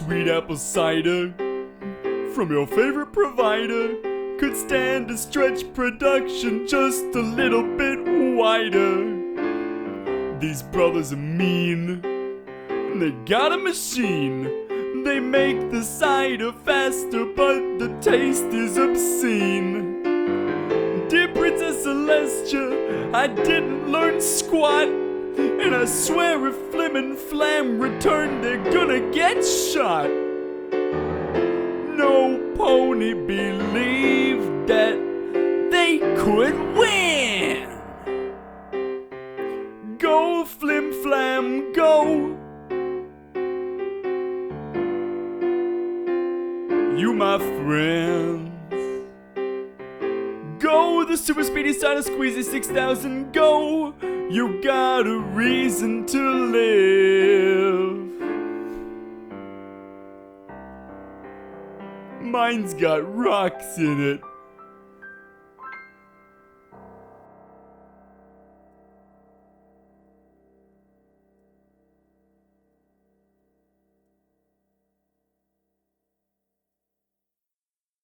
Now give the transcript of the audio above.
sweet apple cider from your favorite provider could stand to stretch production just a little bit wider. These brothers are mean. They got a machine. They make the cider faster, but the taste is obscene. Dear Princess Celestia, I didn't learn squat, and I swear if Flim and Flam return, they're gonna get shot. No pony believed that they could win. Go, Flim Flam, go. You my friends. Go, the super speedy cider squeezy 6000, go. You got a reason to live. Mine's got rocks in it.